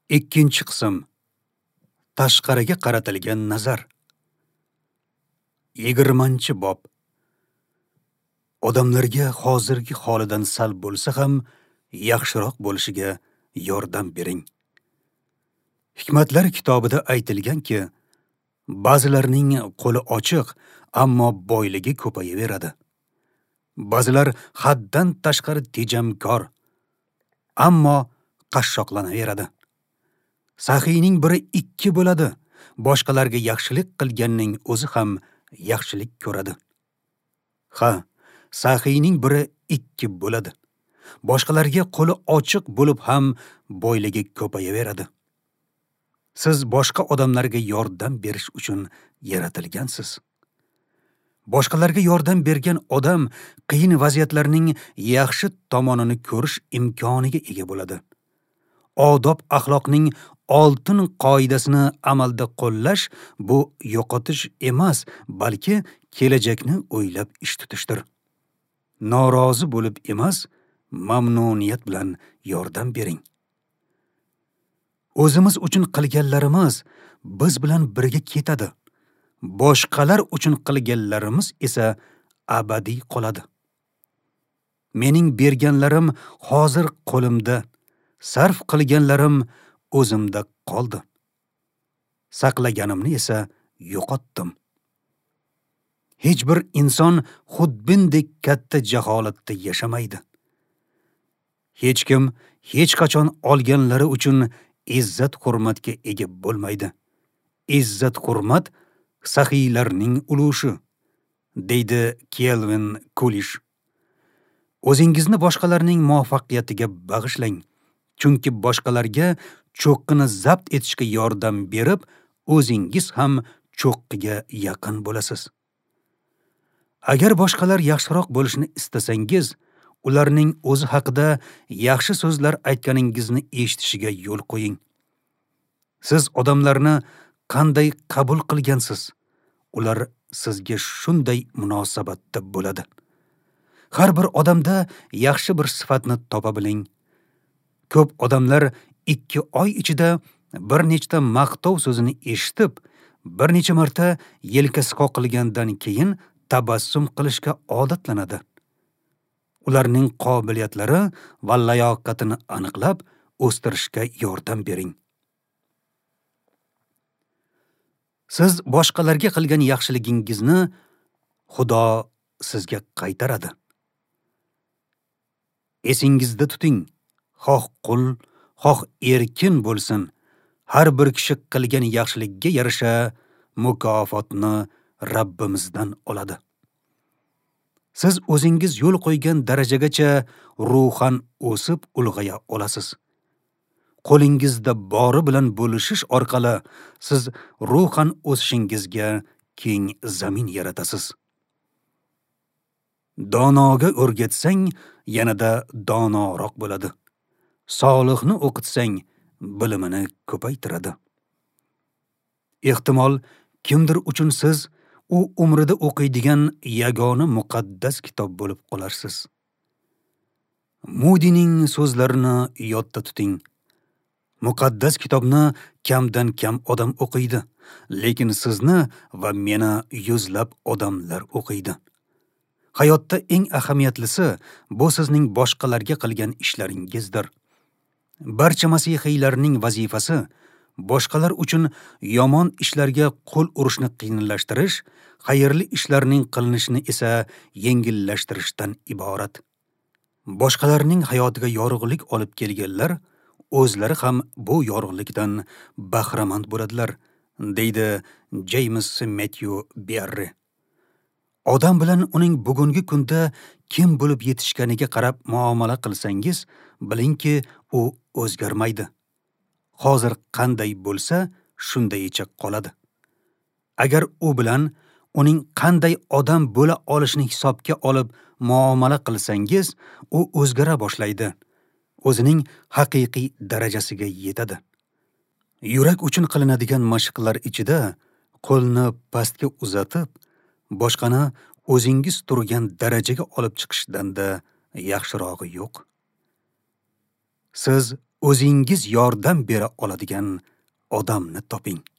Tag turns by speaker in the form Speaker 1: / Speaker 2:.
Speaker 1: Ikkinchi qism. Tashqariga qaratilgan nazar. 20-bob. Odamlarga hozirgi holidan sal bo'lsa ham yaxshiroq bo'lishiga yordam bering. Hikmatlar kitobida aytilganki, ba'zilarning qo'li ochiq, ammo boyligi ko'payaveradi. Ba'zilar haddan tashqari tejamkor, ammo qashshoqlanaveradi. Saxiyning biri 2 bo'ladi. Boshqalarga yaxshilik qilganning o'zi ham yaxshilik ko'radi. Ha, saxiyning biri 2 bo'ladi. Boshqalarga qo'li ochiq bo'lib ham boyligi ko'payaveradi. Siz boshqa odamlarga yordam berish uchun yaratilgansiz. Boshqalarga yordam bergan odam qiyin vaziyatlarning yaxshi tomonini ko'rish imkoniga ega bo'ladi. Odob axloqning oltin qoidasini amalda qo'llash bu yo'qotish emas, balki kelajakni o'ylab ish tutishdir. Norozi bo'lib emas, mamnuniyat bilan yordam bering. O'zimiz uchun qilganlarimiz biz bilan birga ketadi. Boshqalar uchun qilganlarimiz esa abadiy qoladi. Mening berganlarim hozir qo'limda, sarf qilganlarim o'zimda qoldi. Saqlaganimni esa yo'qotdim. Hech bir inson xudbindek katta jaholatda yashamaydi. Hech kim hech qachon olganlari uchun izzat hurmatga ega bo'lmaydi. Izzat hurmat saxiylarning ulushi, deydi Kelvin Coolidge. O'zingizni boshqalarning muvaffaqiyatiga bag'ishlang, chunki boshqalarga cho'qqini zabt etishga yordam berib, o'zingiz ham cho'qqiga yaqin bo'lasiz. Agar boshqalar yaxshiroq bo'lishni istasangiz, ularning o'zi haqida yaxshi so'zlar aytganingizni eshitishiga yo'l qo'ying. Siz odamlarni qanday qabul qilgansiz, ular sizga shunday munosabatda bo'ladi. Har bir odamda yaxshi bir sifatni topa biling. Ko'p odamlar 2 oy ichida bir nechta maqtov so'zini eshitib, bir necha marta yelkasi qoqilgandan keyin tabassum qilishga odatlanadi. Ularning qobiliyatlari va layoqatini aniqlab, o'stirishga yordam bering. Siz boshqalarga qilgan yaxshiligingizni Xudo sizga qaytaradi. Esingizda tuting, xoh qul, xoh erkin bo'lsin, har bir kishi qilgan yaxshilikka yarasha mukofotni Rabbimizdan oladi. Siz o'zingiz yo'l qo'ygan darajagacha ruhan o'sib ulg'aya olasiz. Qo'lingizda bori bilan bo'lishish orqali siz ruhan o'sishingizga keng zamin yaratasiz. Donoga o'rgatsang, yanada donoroq bo'ladi. Solihni o'qitsang, bilimini ko'paytiradi. Ehtimol kimdir uchun siz u umrida o'qiydigan yagona muqaddas kitob bo'lib qolarsiz. Mudining so'zlarini yodda tuting. Muqaddas kitobni kamdan kam odam o'qiydi, lekin sizni va meni yuzlab odamlar o'qiydi. Hayotda eng ahamiyatlisi bu sizning boshqalarga qilgan ishlaringizdir. Barcha masihiylarning vazifasi boshqalar uchun yomon ishlarga qo'l urishni qiyinlashtirish, xayrli ishlarning qilinishini esa yengillashtirishdan iborat. Boshqalarning hayotiga yorug'lik olib kelganlar o'zlari ham bu yorug'likdan bahramand bo'ladilar, deydi James Matthew Barry. Odam bilan uning bugungi kunda kim bo'lib yetishganiga qarab muomala qilsangiz, bilingki, u o'zgarmaydi. Hozir qanday bo'lsa, shundaycha qoladi. Agar u bilan uning qanday odam bo'la olishini hisobga olib muomala qilsangiz, u o'zgara boshlaydi. O'zining haqiqiy darajasiga yetadi. Yurak uchun qilinadigan mashqlar ichida qo'lni pastga uzatib, boshqani o'zingiz turgan darajaga olib chiqishdan-da yaxshirog'i yo'q. Siz o'zingiz yordam bera oladigan odamni toping.